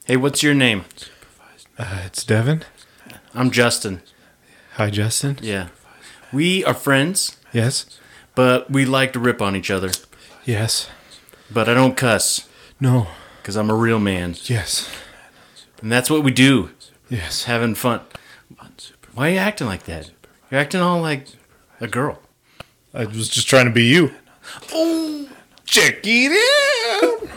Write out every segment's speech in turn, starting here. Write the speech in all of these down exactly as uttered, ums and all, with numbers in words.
Hey, what's your name? Uh, it's Devin. I'm Justin. Hi, Justin. Yeah. We are friends, Yes. but we like to rip on each other. Yes. But I don't cuss, No. because I'm a real man. Yes. And that's what we do. Yes. Having fun. Why are you acting like that? You're acting all like a girl. I was just trying to be you. Oh, check it out.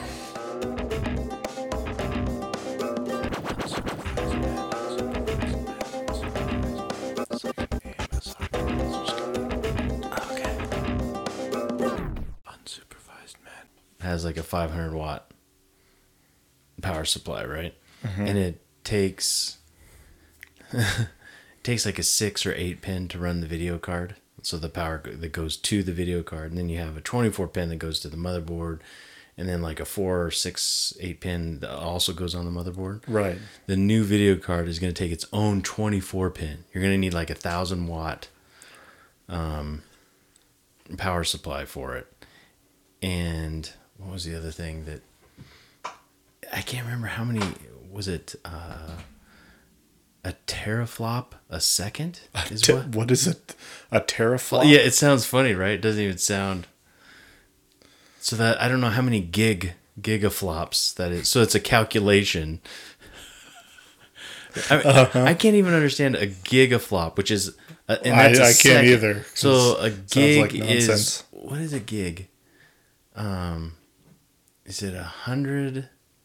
Has like a five hundred watt power supply, right? Mm-hmm. And it takes it takes like a six or eight pin to run the video card. So the power that goes to the video card, and then you have a twenty-four pin that goes to the motherboard, and then like a four or six, eight pin that also goes on the motherboard. Right. The new video card is going to take its own twenty-four pin. You're going to need like a thousand watt um, power supply for it. And what was the other thing that I can't remember how many was it? Uh, a teraflop a second is Te- what? What is it? A teraflop? Well, yeah, it sounds funny, right? It doesn't even sound. So that I don't know how many gig gigaflops that is. So it's a calculation. I, uh-huh. I can't even understand a gigaflop, which is a, and that's I, a I can't either. So a gig like is what is a gig? Um, is it a hundred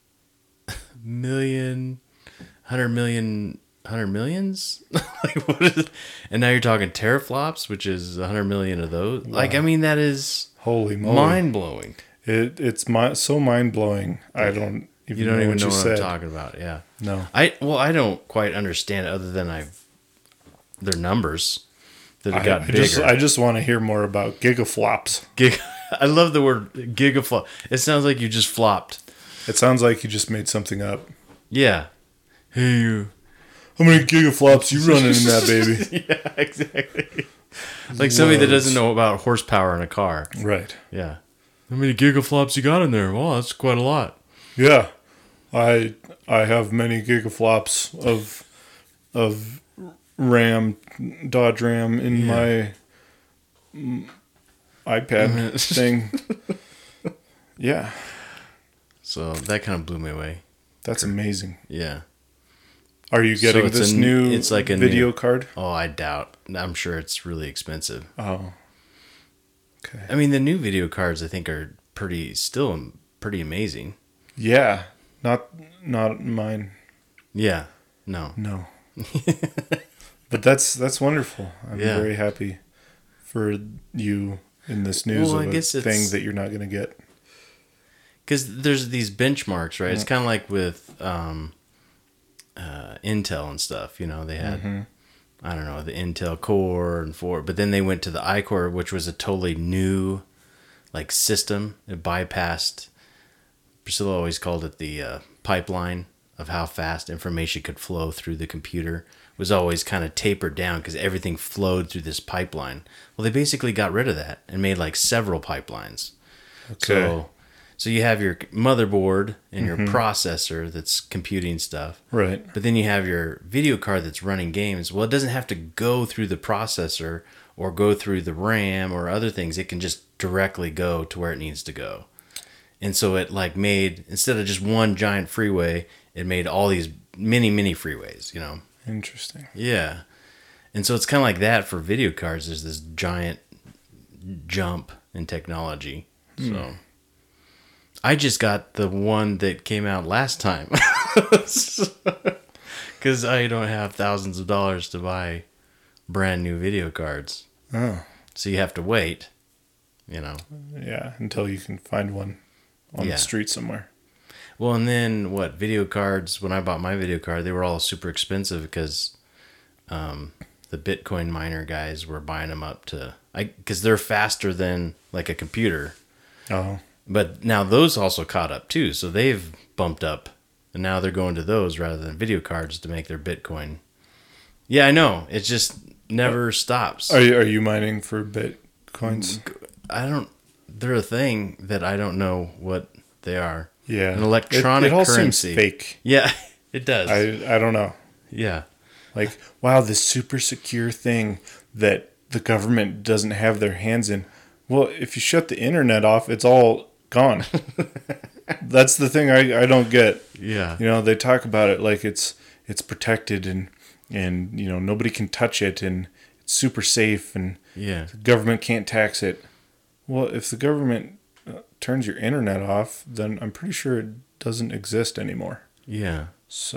million, hundred million, hundred millions? Like what is it? And now you're talking teraflops, which is a hundred million of those. Wow. Like I mean, that is holy moly, mind blowing. It it's my, so mind blowing. I don't even you don't know even what know you what said. I'm talking about. Yeah, no. I well, I don't quite understand it other than I've their numbers that have got I, I bigger. Just, I just want to hear more about gigaflops. Gig. I love the word gigaflop. It sounds like you just flopped. It sounds like you just made something up. Yeah. Hey, you. How many gigaflops you running in that baby? Yeah, exactly. Like somebody that doesn't know about horsepower in a car. Right. Yeah. How many gigaflops you got in there? Well, that's quite a lot. Yeah. I I have many gigaflops of of RAM, Dodge RAM in yeah. my iPad thing. Yeah. So that kind of blew me away. That's amazing. Yeah. Are you getting so this a, new it's like a video new, card? Oh, I doubt. I'm sure it's really expensive. Oh. Okay. I mean, the new video cards I think are pretty still pretty amazing. Yeah. Not not mine. Yeah. No. No. But that's that's wonderful. I'm yeah. very happy for you in this news well, of I a guess thing that you're not going to get. Because there's these benchmarks, right? Yeah. It's kind of like with um, uh, Intel and stuff. You know, they had, mm-hmm. I don't know, the Intel Core and four, but then they went to the iCore, which was a totally new, like, system. It bypassed. Priscilla always called it the uh, pipeline of how fast information could flow through the computer. It was always kind of tapered down because everything flowed through this pipeline. Well, they basically got rid of that and made like several pipelines. Okay. So, so you have your motherboard and your mm-hmm. processor that's computing stuff. Right. But then you have your video card that's running games. Well, it doesn't have to go through the processor or go through the RAM or other things. It can just directly go to where it needs to go. And so it like made, instead of just one giant freeway, it made all these mini, mini freeways, you know. Interesting. Yeah. And so it's kind of like that for video cards. There's this giant jump in technology. Hmm. So I just got the one that came out last time. Because I don't have thousands of dollars to buy brand new video cards. Oh. So you have to wait, you know. Yeah, until you can find one on yeah. the street somewhere. Well, and then what? Video cards, when I bought my video card, they were all super expensive because um, the Bitcoin miner guys were buying them up to, because they're faster than like a computer. Oh. But now those also caught up too. So they've bumped up. And now they're going to those rather than video cards to make their Bitcoin. Yeah, I know. It just never stops. Are you, are you mining for Bitcoins? I don't, they're a thing that I don't know what they are. Yeah. An electronic it, it all currency. seems fake. Yeah, it does. I I don't know. Yeah. Like, wow, this super secure thing that the government doesn't have their hands in. Well, if you shut the internet off, it's all gone. That's the thing I, I don't get. Yeah. You know, they talk about it like it's it's protected and and you know nobody can touch it and it's super safe and Yeah. the government can't tax it. Well, if the government uh, turns your internet off, then I'm pretty sure it doesn't exist anymore. Yeah.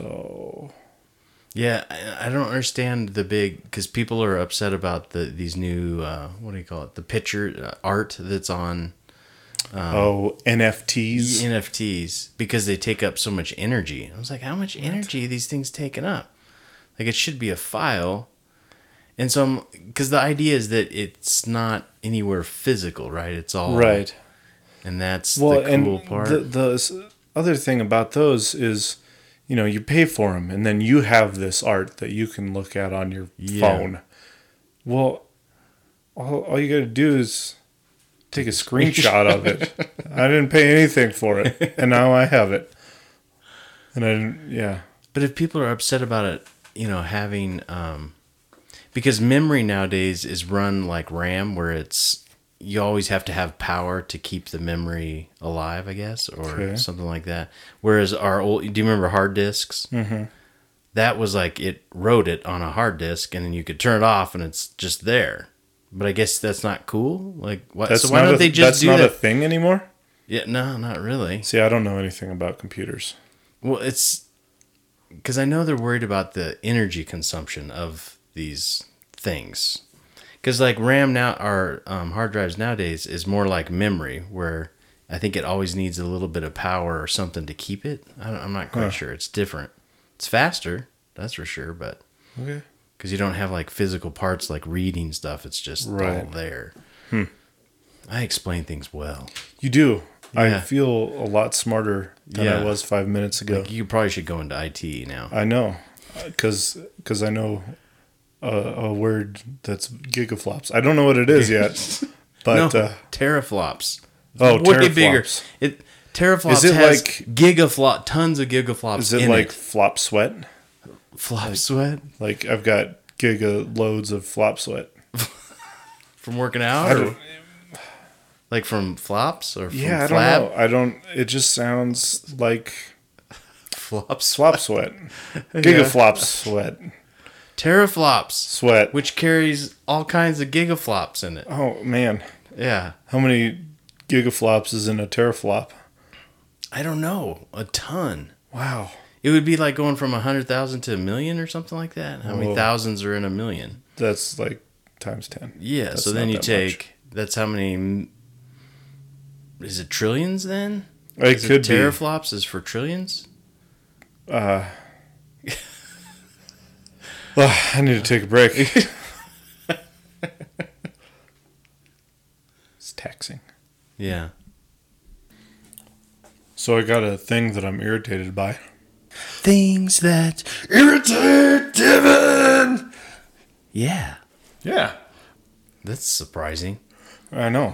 So Yeah, I, I don't understand the big because people are upset about the these new uh, what do you call it? The picture uh, art that's on um, oh, N F Ts. N F Ts because they take up so much energy. I was like, how much energy are these things taking up? Like it should be a file. And so, because the idea is that it's not anywhere physical, right? It's all Right. and that's Well, the cool and part. the, the other thing about those is, you know, you pay for them, and then you have this art that you can look at on your Yeah. phone. Well, all, all you got to do is take a screenshot of it. I didn't pay anything for it, and now I have it. And I didn't, yeah. But if people are upset about it, you know, having um, because memory nowadays is run like RAM, where it's you always have to have power to keep the memory alive, I guess, or Okay. something like that. Whereas our old, do you remember hard disks? Mm-hmm. That was like it wrote it on a hard disk, and then you could turn it off, and it's just there. But I guess that's not cool. Like, what? That's So why not don't a, they just that's do not that? a thing anymore? Yeah, no, not really. See, I don't know anything about computers. Well, it's because I know they're worried about the energy consumption of these things. Because like RAM now, our um, hard drives nowadays is more like memory, where I think it always needs a little bit of power or something to keep it. I don't, I'm not quite Huh. sure. It's different. It's faster, that's for sure, but Okay. because you don't have like physical parts like reading stuff, it's just all Right. there. Hmm. I explain things well. You do. I Yeah. feel a lot smarter than Yeah. I was five minutes ago. Like, you probably should go into I T now. I know, because I know a, a word that's gigaflops. I don't know what it is yet, but no, uh, teraflops. oh, Way bigger. teraflops. It teraflops Is it has like- gigaflop, tons of gigaflops. Is it in like it. flop sweat? Flop sweat Like I've got giga loads of flop sweat. from working out, I or don't, like from flops or from yeah, I flab? don't know. I don't. It just sounds like Flops, flop sweat, gigaflop sweat, teraflops, sweat. which carries all kinds of gigaflops in it. Oh man, Yeah, how many gigaflops is in a teraflop? I don't know, a ton. Wow. It would be like going from a hundred thousand to a million or something like that. How many Whoa. thousands are in a million? That's like times ten. Yeah, That's so then not you that take that's how many. Is it trillions then? It Is could it be. teraflops is for trillions? Uh, well, I need to take a break. It's taxing. Yeah. So I got a thing that I'm irritated by. Things that irritate Devin. Yeah, Yeah, that's surprising. I know.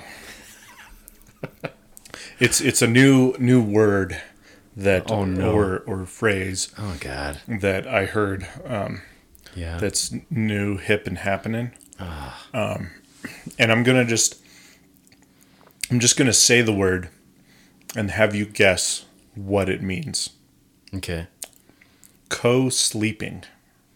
It's it's a new new word that Oh, no. or or phrase Oh God. that I heard um, Yeah. that's new, hip, and happening. Um, and I'm gonna just I'm just gonna say the word and have you guess what it means. Okay. Co-sleeping.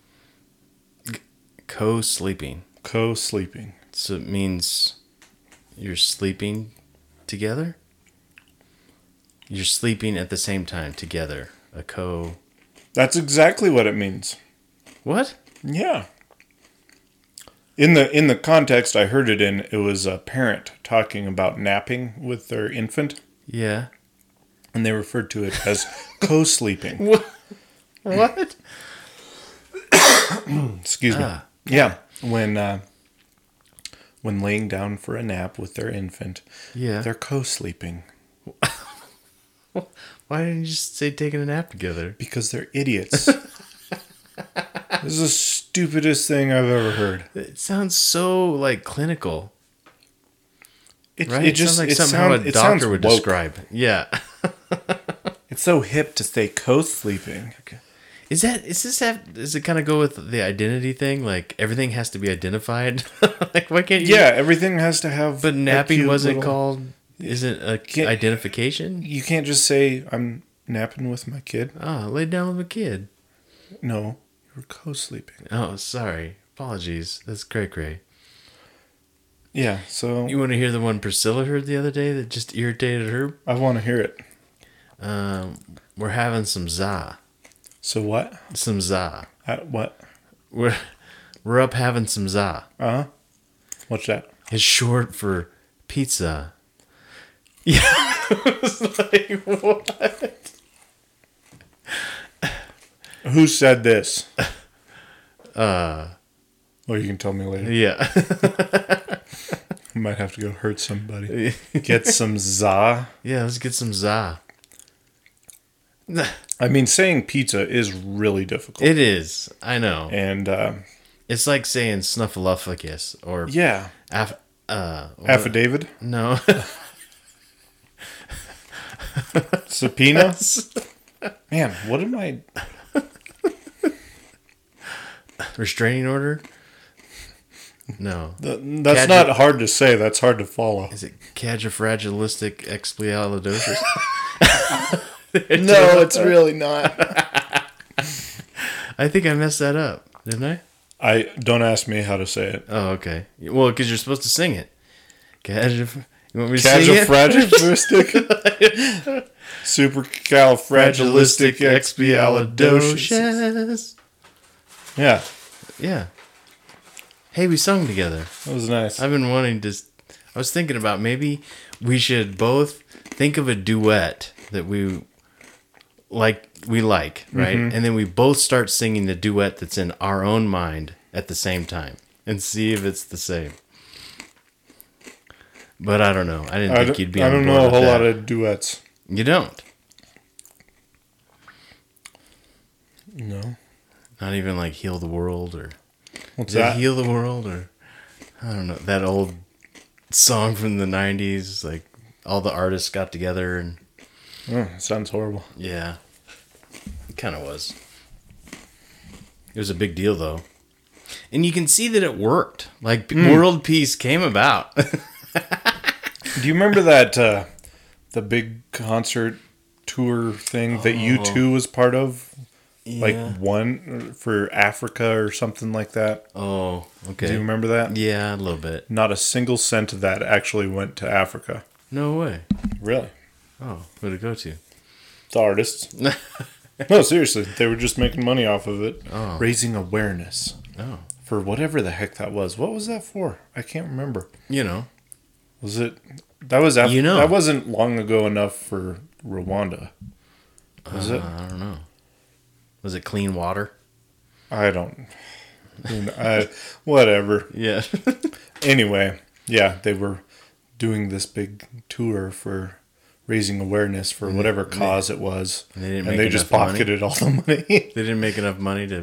Co-sleeping. Co-sleeping. So it means you're sleeping together? You're sleeping at the same time together. A co... That's exactly what it means. What? Yeah. In the in the context I heard it in, it was a parent talking about napping with their infant, Yeah. and they referred to it as co-sleeping. What? What? Excuse me. Ah. Yeah, when uh, when laying down for a nap with their infant, Yeah. they're co-sleeping Why didn't you just say taking a nap together? because they're idiots. This is the stupidest thing I've ever heard. It sounds so, like, clinical. It, Right? it just sounds like it something sound- how a it sounds doctor would woke. describe. Yeah. It's so hip to say co-sleeping. Okay. Is that is this have does it kind of go with the identity thing? Like everything has to be identified. Like why can't you? Yeah, everything has to have. But napping cute wasn't little- called. Isn't a Can't- identification? You can't just say I'm napping with my kid. Ah, lay down with a kid. No, you're co-sleeping. Oh, sorry. Apologies. That's cray cray. Yeah, so You want to hear the one Priscilla heard the other day that just irritated her? I want to hear it. Um, we're having some za, So what? some za. Uh, what? We're we're up having some za. Uh huh. What's that? It's short for pizza. Yeah, I was like, what? Who said this? Uh, Well, you can tell me later. yeah. I might have to go hurt somebody. Get some za. Yeah, let's get some za. I mean, saying pizza is really difficult. It is. I know. And uh, It's like saying snuffleupagus or yeah, Af- uh, what- affidavit, No. subpoena. Man, what am I? Restraining order? No. th- That's Cadge- not hard to say. That's hard to follow. Is it cadafragilistic expialidosis? No, it's really not. I think I messed that up, didn't I? I don't ask me how to say it. Oh, okay. Well, because you're supposed to sing it. Cadaf- you want me to sing it? Califragilistic, supercalifragilisticexpialidocious. Fragilisticexpialidocious. Yeah, Yeah. Hey, we sung together. that was nice. I've been wanting to. I was thinking about maybe we should both think of a duet that we like. We like, right? Mm-hmm. And then we both start singing the duet that's in our own mind at the same time, and see if it's the same. But I don't know. I didn't I think don't, you'd be. I on don't board know a with whole that. lot of duets. You don't. No. Not even like "Heal the World" or What's is it that? "Heal the World" or I don't know that old song from the nineties. Like all the artists got together and Oh, sounds horrible. yeah, it kind of was. It was a big deal though, and you can see that it worked. Like Mm. world peace came about. Do you remember that uh, the big concert tour thing that U two was part of? Like Yeah. one for Africa or something like that. Oh, okay. Do you remember that? Yeah, a little bit. Not a single cent of that actually went to Africa. No way. Really? Oh, where'd it go to? The artists. No, seriously. They were just making money off of it. Oh. Raising awareness Oh, for whatever the heck that was. What was that for? I can't remember. you know. Was it... That was after... You know. That wasn't long ago enough for Rwanda. Was Uh, it? I don't know. Was it clean water? I don't... I mean, I, whatever. Yeah. Anyway, yeah, they were doing this big tour for raising awareness for whatever cause it was. And they didn't And make they just enough money? pocketed all the money. They didn't make enough money to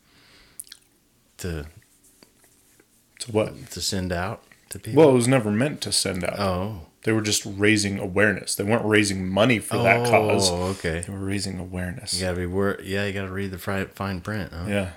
to To what? to send out to people. Well, it was never meant to send out. Oh. They were just raising awareness. They weren't raising money for that cause. Oh, okay. They were raising awareness. You gotta be wor- Yeah, you gotta read the fri- fine print. Huh? Yeah.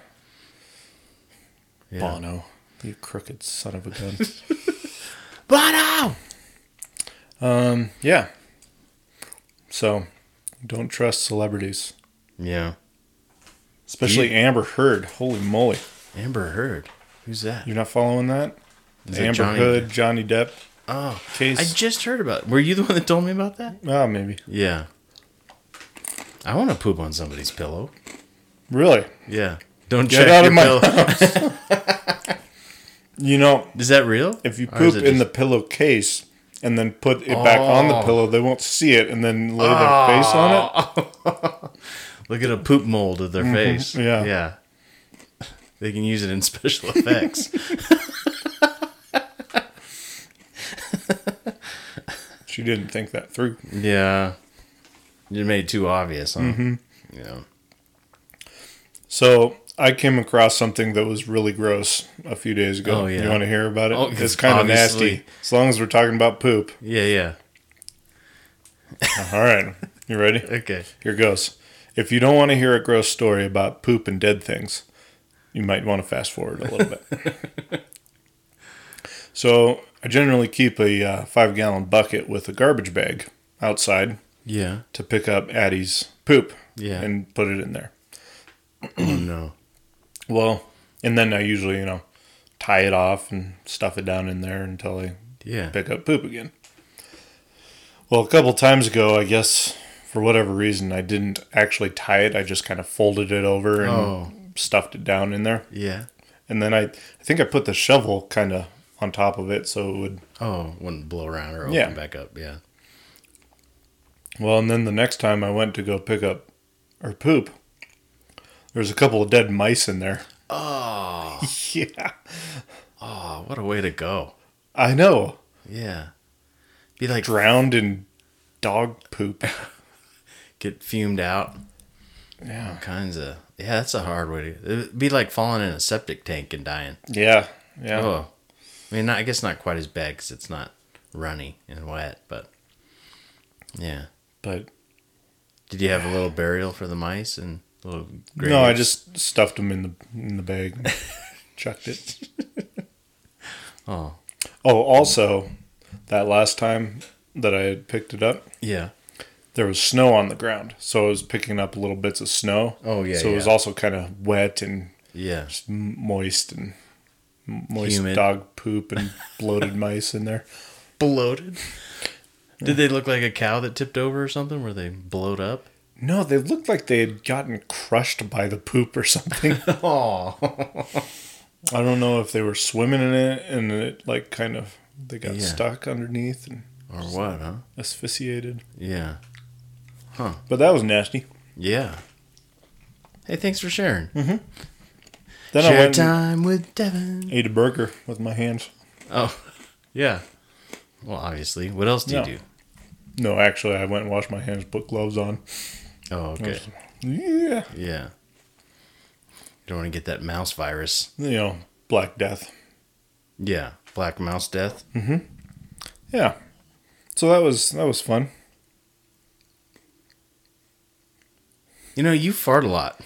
Yeah. Bono, you crooked son of a gun. Bono. um, yeah. So, don't trust celebrities. Yeah. Especially You- Amber Heard. Holy moly. Amber Heard. Who's that? You're not following that? Is The it Amber Johnny- Hood, Johnny Depp Oh, case. I just heard about it. Were you the one that told me about that? Oh, maybe. Yeah. I want to poop on somebody's pillow. Really? Yeah. Don't Get check out your of my pillow. You know, Is that real? if you Or is poop it in the just- pillowcase and then put it back on the Oh. pillow, they won't see it and then lay their face on it. Look at a poop mold of their face. yeah. Yeah. They can use it in special effects. She didn't think that through. Yeah. You made it too obvious, huh? Mm-hmm. Yeah. So I came across something that was really gross a few days ago. Oh, yeah. You want to hear about it? Oh, it's kind of obviously. nasty. As long as we're talking about poop. Yeah, yeah. All right. You ready? Okay. Here goes. If you don't want to hear a gross story about poop and dead things, you might want to fast forward a little bit. So I generally keep a uh, five-gallon bucket with a garbage bag outside Yeah. to pick up Addie's poop Yeah. and put it in there. Oh, no. Well, and then I usually, you know, tie it off and stuff it down in there until I Yeah. pick up poop again. Well, a couple times ago, I guess, for whatever reason, I didn't actually tie it. I just kind of folded it over and Oh. stuffed it down in there. Yeah. And then I, I think I put the shovel kind of on top of it so it would... Oh, wouldn't blow around or open Yeah. back up. Yeah. Well, and then the next time I went to go pick up or poop, there was a couple of dead mice in there. Oh. Yeah. Oh, what a way to go. I know. Yeah. Be like Drowned in dog poop. get fumed out. Yeah. All kinds of. Yeah, that's a hard way to. It'd be like falling in a septic tank and dying. Yeah. Yeah. Oh. I mean, not, I guess not quite as bad because it's not runny and wet, but yeah. But Did you have a little burial for the mice and little graves? no, I just stuffed them in the in the bag and chucked it. Oh. Oh, also, that last time that I had picked it up, Yeah. there was snow on the ground. So I was picking up little bits of snow. Oh, yeah, So it was yeah. also kind of wet and Yeah. just m- moist and m- moist Humid. dog poop and bloated mice in there. Bloated. Did they look like a cow that tipped over or something? Were they blowed up? No, they looked like they had gotten crushed by the poop or something. Oh. I don't know if they were swimming in it and it like kind of they got Yeah. stuck underneath and Or what, huh? asphyxiated. Yeah. But that was nasty. Yeah. Hey, thanks for sharing. Then I Share went and time with Devin. ate a burger with my hands. Oh, yeah. Well, obviously. What else do No. you do? No, actually, I went and washed my hands, put gloves on. Oh, okay. Yeah. Yeah. You don't want to get that mouse virus. You know, Black Death. Yeah. Black mouse death. Yeah. So that was that was fun. You know, you fart a lot.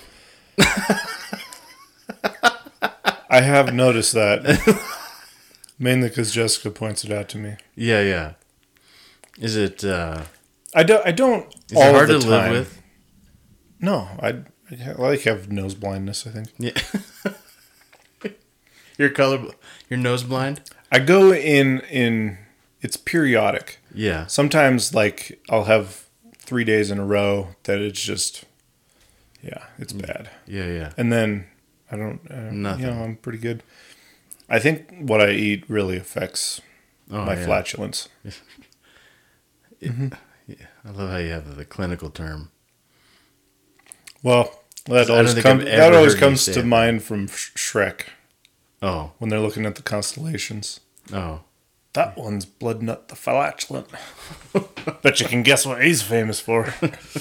I have noticed that. Mainly because Jessica points it out to me. Yeah, yeah. Is it, uh, I don't. I don't. is all it hard the to live time. with? No, I, I like have nose blindness. I think Yeah. You're color, you're nose blind? I go in in. It's periodic. Yeah. Sometimes, like I'll have three days in a row that it's just, yeah, it's bad. Yeah, yeah. And then I don't. Uh, Nothing. You know, I'm pretty good. I think what I eat really affects Oh, my yeah. flatulence. Yeah. I love how you have the clinical term. Well, that don't always think comes. I've That ever always heard you comes say to it. mind from Sh- Shrek Oh, when they're looking at the constellations. oh. That one's blood nut the flatulent. Bet you can guess what he's famous for.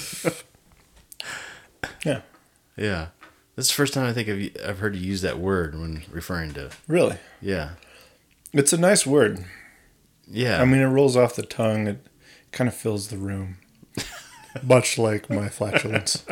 Yeah, Yeah. This is the first time I think I've, I've heard you use that word when referring to. really. Yeah. It's a nice word. Yeah. I mean, it rolls off the tongue. It kind of fills the room. Much like my flatulence.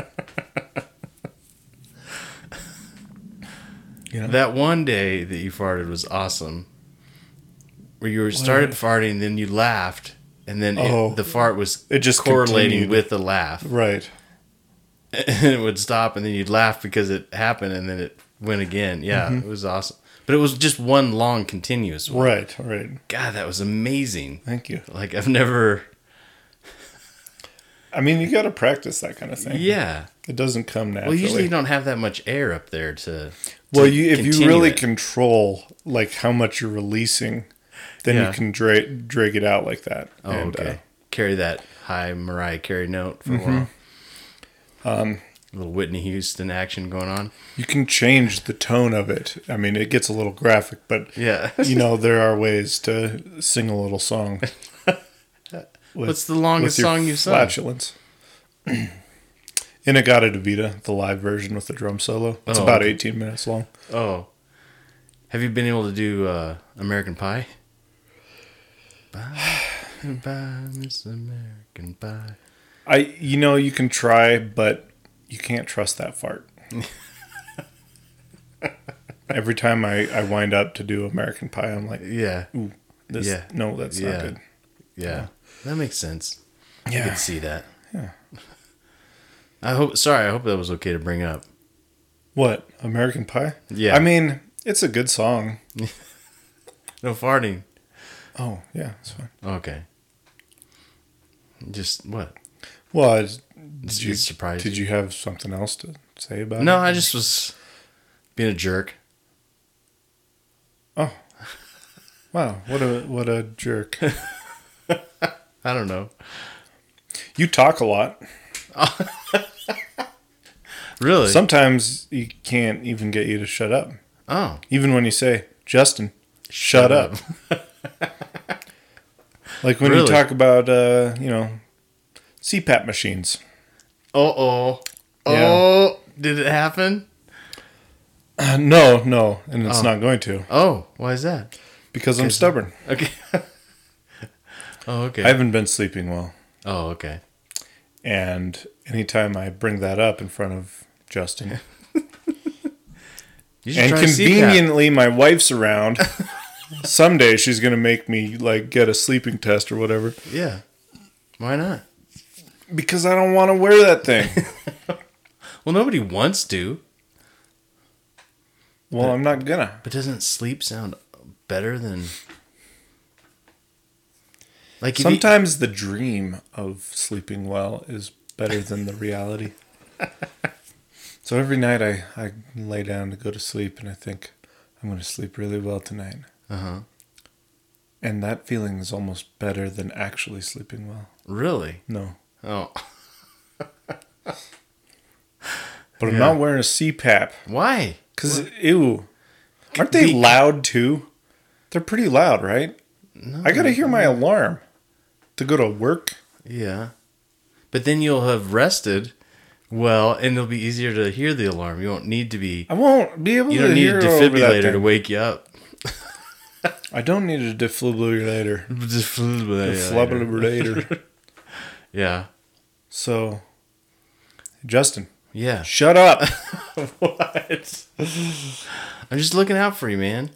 You know? that one day that you farted was awesome. Where you were started farting, then you laughed, and then Oh. it, the fart was It just correlating continued. with the laugh. Right. And it would stop, and then you'd laugh because it happened, and then it went again. Yeah, Mm-hmm. it was awesome. But it was just one long continuous one. Right, right. God, that was amazing. Thank you. Like, I've never... I mean, you got to practice that kind of thing. Yeah. It doesn't come naturally. Well, usually you don't have that much air up there to... Well, to you, if you continue really it. control like how much you're releasing, then Yeah. you can dra- drag it out like that. Oh, And, okay. uh, Carry that high Mariah Carey note for a while. Um, a little Whitney Houston action going on. you can change the tone of it. I mean, it gets a little graphic, but Yeah. you know there are ways to sing a little song. with- What's the longest with your song you've sung? flatulence. Inagata Devita, the live version with the drum solo. It's Oh, about okay. eighteen minutes long. Oh. Have you been able to do uh, American Pie? Bye, bye, Miss American Pie. I, you know, you can try, but you can't trust that fart. Every time I, I wind up to do American Pie, I'm like, Yeah. ooh, this, Yeah. no, that's Yeah. not good. Yeah. That makes sense. I Yeah. can see that. Yeah. I hope. Sorry, I hope that was okay to bring up. What? American Pie? Yeah. I mean, it's a good song. No farting. Oh, yeah, it's fine. Okay. Just what? Well, I, Just did you, surprised. did you have something else to say about No, it? I just was being a jerk. Oh. Wow, what a what a jerk. I don't know. You talk a lot. Really? Sometimes you can't even get you to shut up. Oh. Even when you say, Justin, shut, Shut up. Like when Really? you talk about, uh, you know, C PAP machines. Uh-oh. Yeah. Oh. Did it happen? Uh, no, no, and it's Oh. not going to. Oh. Why is that? Because I'm stubborn. Okay. Oh, okay. I haven't been sleeping well. Oh, okay. And anytime I bring that up in front of Justin, You should and try C PAP. conveniently my wife's around, someday she's going to make me like get a sleeping test or whatever. Yeah. Why not? Because I don't want to wear that thing. Well, nobody wants to. Well, But- I'm not gonna. But doesn't sleep sound better than... Like if you- Sometimes the dream of sleeping well is better than the reality. So every night I, I lay down to go to sleep and I think, I'm going to sleep really well tonight. Uh-huh. And that feeling is almost better than actually sleeping well. Really? No. Oh. But I'm Yeah. not wearing a C PAP. Why? Because, ew. Aren't they Be- loud too? They're pretty loud, right? No. I got to hear my alarm to go to work. Yeah. But then you'll have rested well, and it'll be easier to hear the alarm. You won't need to be... I won't be able You to don't need hear a over that defibrillator thing. to wake you up. I don't need a defibrillator. Defibrillator. Defibrillator. Yeah. So, Justin, Yeah. shut up. What? I'm just looking out for you, man.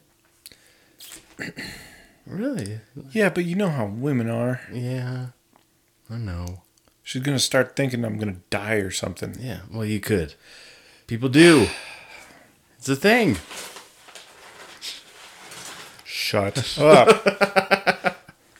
Really? Yeah, but you know how women are. Yeah. I know. She's going to start thinking I'm going to die or something. Yeah. Well, you could. People do. It's a thing. Shut up.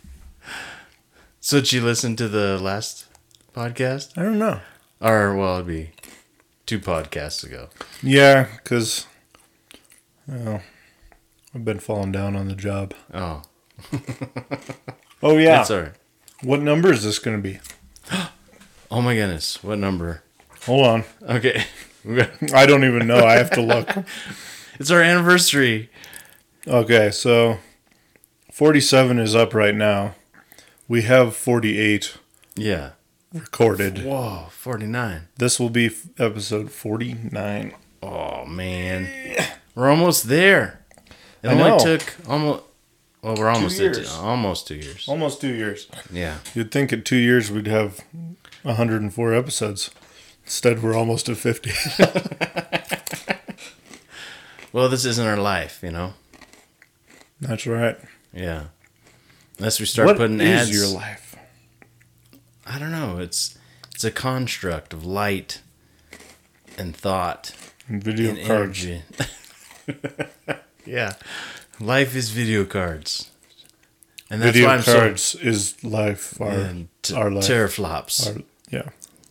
So did you listen to the last podcast? I don't know. Or, well, it'd be two podcasts ago. Yeah, because well, I've been falling down on the job. Oh. Oh, yeah. That's all right. What number is this going to be? Oh, my goodness. What number? Hold on. Okay. I don't even know. I have to look. It's our anniversary. Okay, so forty-seven is up right now. We have forty-eight Yeah. recorded. Whoa, forty-nine. This will be f- episode forty-nine. Oh, man. We're almost there. It I only know. took almost... Well, we're almost at years. two, almost two years. Almost two years. Yeah. You'd think in two years we'd have one hundred four episodes. Instead, we're almost at fifty. Well, this isn't our life, you know? That's right. Yeah. Unless we start What putting is ads. your life? I don't know. It's it's a construct of light and thought And video and cards. energy. Yeah. Life is video cards. And that's Video why I'm cards is life. Our, so and t- our life. teraflops. Our, yeah.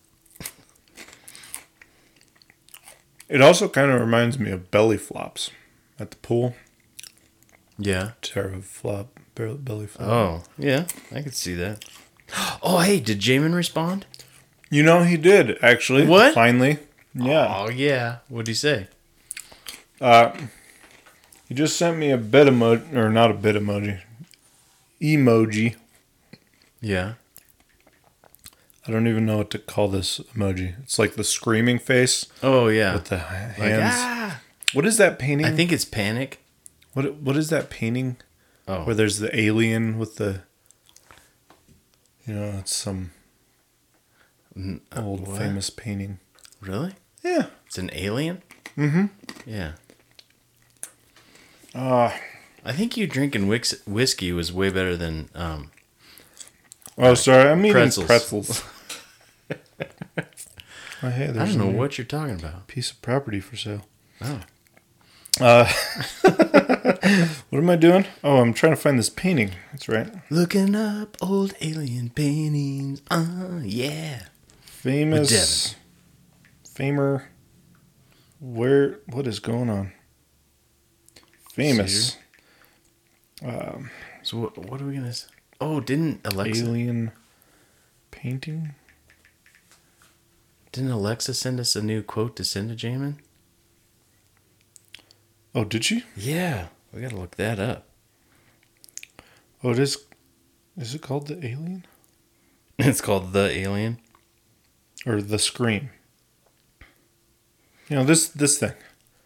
It also kind of reminds me of belly flops at the pool. Yeah. Teraflop, be- belly flop. Oh, yeah. I could see that. Oh, hey, did Jamin respond? You know, he did, actually. What? Finally. Yeah. Oh, yeah. What'd he say? Uh, he just sent me a bit emoji, or not a bit emoji, emoji. Yeah. I don't even know what to call this emoji. It's like the screaming face Oh, yeah. with the Like, hands. ah! What is that painting? I think it's panic. What What is that painting? Oh. Where there's the alien with the, you know, it's some N- uh, Old what? famous painting. Really? Yeah. It's an alien? Mm-hmm. Yeah. Uh, I think you drinking wix- whiskey was way better than um, oh, sorry. I'm eating pretzels. pretzels. Oh, hey, I there's don't know a what you're talking about. piece of property for sale. Oh. Uh, what am I doing? Oh, I'm trying to find this painting. That's right. Looking up old alien paintings. Uh, yeah. Famous. Famer. Where? What is going on? Famous. Um, So what, what are we going to say? Oh, didn't Alexa... alien painting? Didn't Alexa send us a new quote to send to Jamin? Oh, did she? Yeah. We got to look that up. Oh, it is. Is it called the Alien It's called The Alien. or the Scream? You know this this thing.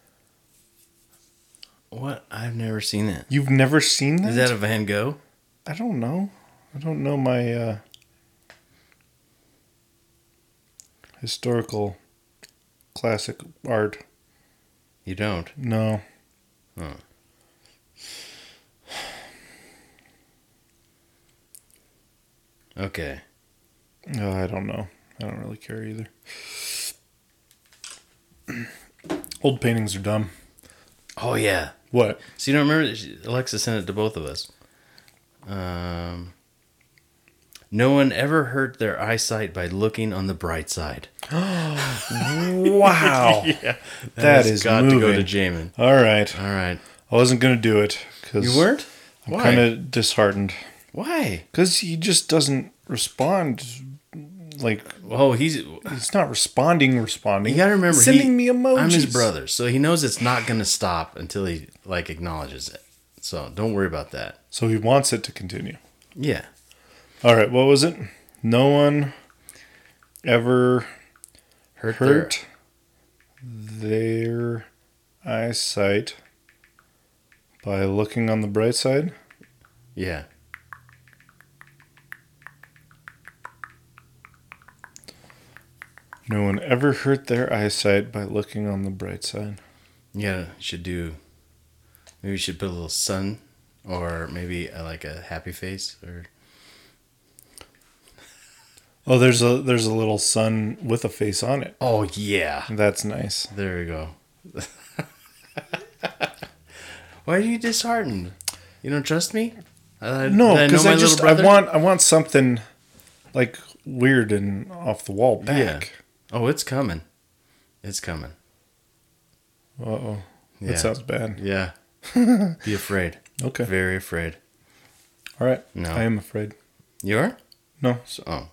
What? I've never seen that. You've never seen that? Is that a Van Gogh? I don't know. I don't know my uh, historical classic art. You don't? No. Huh. Okay. Uh, I don't know. I don't really care either. Old paintings are dumb. Oh, yeah. What? So you don't remember? Alexa sent it to both of us. Um, no one ever hurt their eyesight by looking on the bright side. Wow. Yeah, That has is got moving. to go to Jamin. All right. All right. I wasn't going to do it because You weren't? I'm Why? kind of disheartened. Why? Because he just doesn't respond. Like, Oh, he's. he's not responding, responding. You gotta remember, He's sending he- me emojis. I'm his brother, so he knows it's not gonna stop until he like acknowledges it. So don't worry about that. So he wants it to continue. Yeah. All right, what was it? No one ever Hurt. hurt their eyesight by looking on the bright side. Their, yeah. No one ever hurt their eyesight by looking on the bright side. Yeah. Should do. Maybe you should put a little sun, or maybe uh, like a happy face, or. Oh, there's a there's a little sun with a face on it. Oh yeah. That's nice. There we go. Why are you disheartened? You don't trust me? I, No, did because know I, my just little I brother? want I want something like weird and off the wall back. Yeah. Oh, it's coming. It's coming. Uh oh. Yeah. That sounds bad. Yeah. Be afraid. Okay. Very afraid. All right. No. I am afraid. You are? No. So, oh.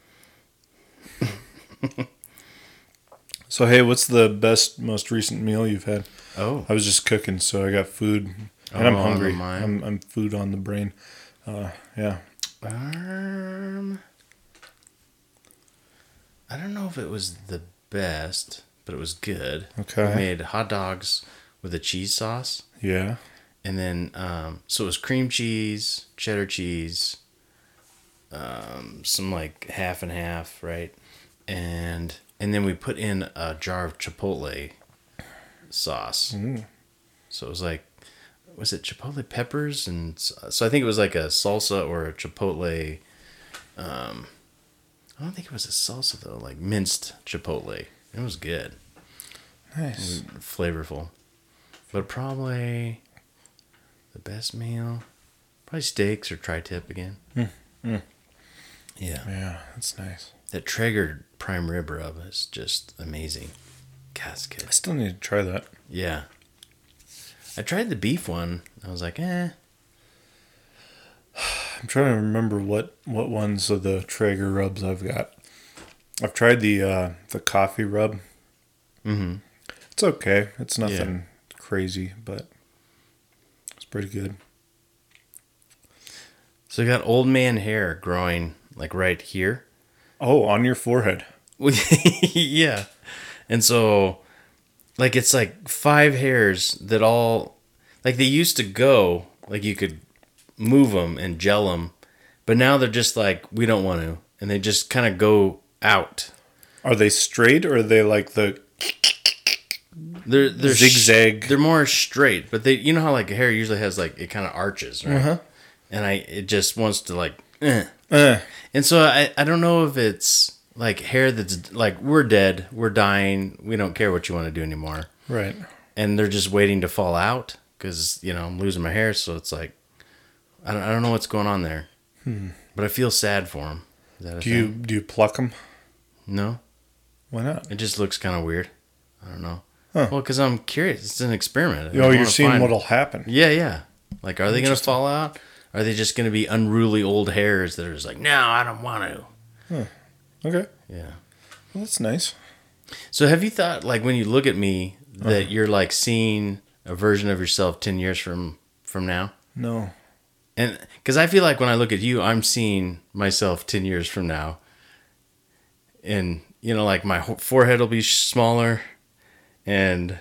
So hey, what's the best, most recent meal you've had? Oh. I was just cooking, so I got food, and Oh, I'm on hungry. the mind. I'm I'm food on the brain. Uh, yeah. Um, I don't know if it was the best, but it was good. Okay. We made hot dogs with a cheese sauce. Yeah. And then, um, so it was cream cheese, cheddar cheese, um, some like half and half, right? And and then we put in a jar of chipotle sauce. Mm. So it was like, was it chipotle peppers? And s- so I think it was like a salsa or a chipotle. Um, I don't think it was a salsa though, like minced chipotle. It was good, Nice. flavorful, but probably the best meal, probably steaks or tri-tip again. Mm, mm. Yeah, Yeah, that's nice. that Traeger prime rib rub is just amazing. God, it's I good. still need to try that. Yeah. I tried the beef one. I was like, eh. I'm trying to remember what, what ones of the Traeger rubs I've got. I've tried the uh, the coffee rub. Mm-hmm. It's okay. It's nothing crazy, but it's pretty good. So I got old man hair growing like right here. Oh, on your forehead. Yeah. And so, like, it's like five hairs that all, like, they used to go, like, you could move them and gel them, but now they're just like, we don't want to. And they just kind of go out. Are they straight or are they like the They're they're zigzag? Sh- they're more straight, but they you know how like hair usually has like it kind of arches, right? Uh-huh. And I it just wants to like, eh. Uh, And so I I don't know if it's like hair that's like we're dead, we're dying, we don't care what you want to do anymore, right. and they're just waiting to fall out because you know I'm losing my hair, so it's like I don't I don't know what's going on there, Hmm. but I feel sad for them. Is that a Do you thing? do you pluck them? No, Why not? it just looks kind of weird. I don't know. Huh. Well, because I'm curious. It's an experiment. I Oh, you're wanna seeing find- what'll happen. Yeah, yeah. Like, are they going to fall out? Are they just going to be unruly old hairs that are just like, no, I don't want to? Okay. Yeah. Well, that's nice. So have you thought, like, when you look at me, that uh-huh. you're, like, seeing a version of yourself ten years from, from now? No. And because I feel like when I look at you, I'm seeing myself ten years from now. And, you know, like, my forehead will be smaller. And...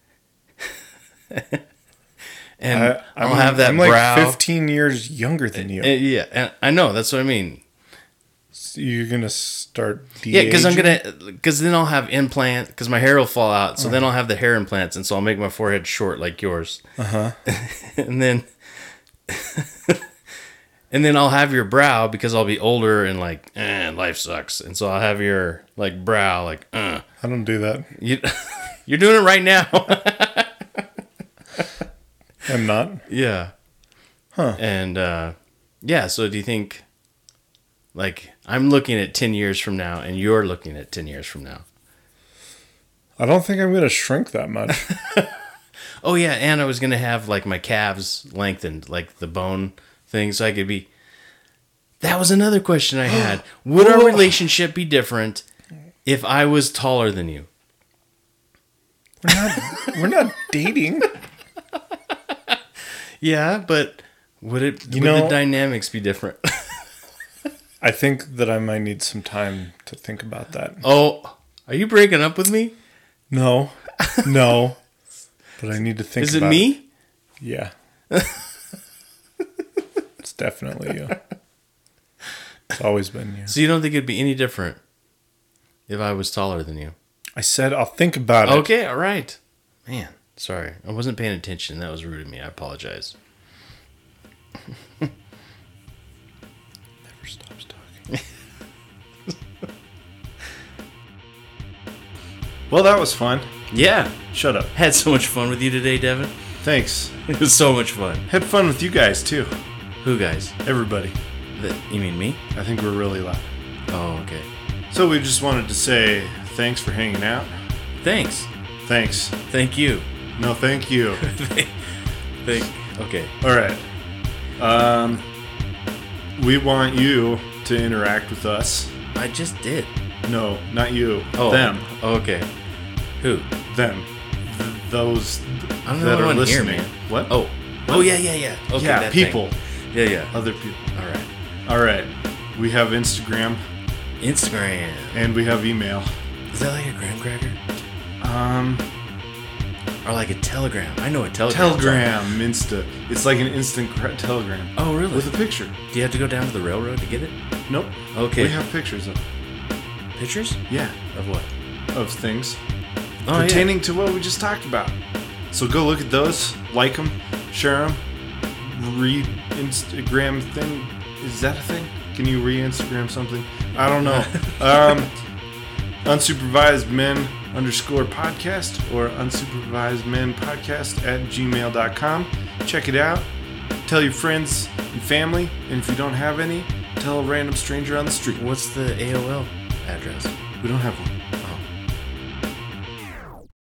And I, I'll have that I'm brow. like fifteen years younger than you. And, yeah, and I know. That's what I mean. So you're going to start de-aging? Yeah, because I'm going to... Because then I'll have implant... Because my hair will fall out. So uh-huh. then I'll have the hair implants. And so I'll make my forehead short like yours. Uh-huh. And then... and then I'll have your brow because I'll be older and like, eh, life sucks. And so I'll have your like brow like, uh. I don't do that. You, you're doing it right now. I'm not. Yeah. Huh. And uh, yeah, so do you think, like, I'm looking at ten years from now and you're looking at ten years from now? I don't think I'm going to shrink that much. Oh, yeah, and I was going to have, like, my calves lengthened, like the bone thing, so I could be... That was another question I had. Would our relationship be different if I was taller than you? We're not, we're not dating. Yeah, but would it? You would know, the dynamics be different? I think that I might need some time to think about that. Oh, are you breaking up with me? No, no. But I need to think Is about it me? It. Yeah. It's definitely you. It's always been you. So you don't think it'd be any different if I was taller than you? I said I'll think about it. Okay, all right. Man, sorry. I wasn't paying attention. That was rude of me. I apologize. Never stops talking. Well, that was fun. Yeah. Shut up. Had so much fun with you today, Devin. Thanks. It was so much fun. Had fun with you guys, too. Who guys? Everybody. The, you mean me? I think we're really loud. Oh, okay. So we just wanted to say thanks for hanging out. Thanks. Thanks. Thank you. No, thank you. thank, thank. Okay. All right. Um, we want you to interact with us. I just did. No, not you. Oh, them. Oh, okay. Who? Them. Th- those I'm that are listening. Here, man. What? Oh. Oh yeah, yeah, yeah. Okay, yeah, that people. Thing. Yeah, yeah. Other people. All right. All right. We have Instagram. Instagram. And we have email. Is that like a graham cracker? Um. Or like a telegram. I know a telegram. Telegram, Insta. It's like an instant cra- telegram. Oh, really? With a picture. Do you have to go down to the railroad to get it? Nope. Okay. We have pictures of. Pictures? Yeah. Of what? Of things. Oh, pertaining yeah. to what we just talked about. So go look at those, like them, share them, read Instagram thing. Is that a thing? Can you re-Instagram something? I don't know. um, unsupervised men underscore podcast or unsupervised men podcast at gmail dot com. Check it out. Tell your friends and family, and if you don't have any, tell a random stranger on the street. What's the A O L address? We don't have one.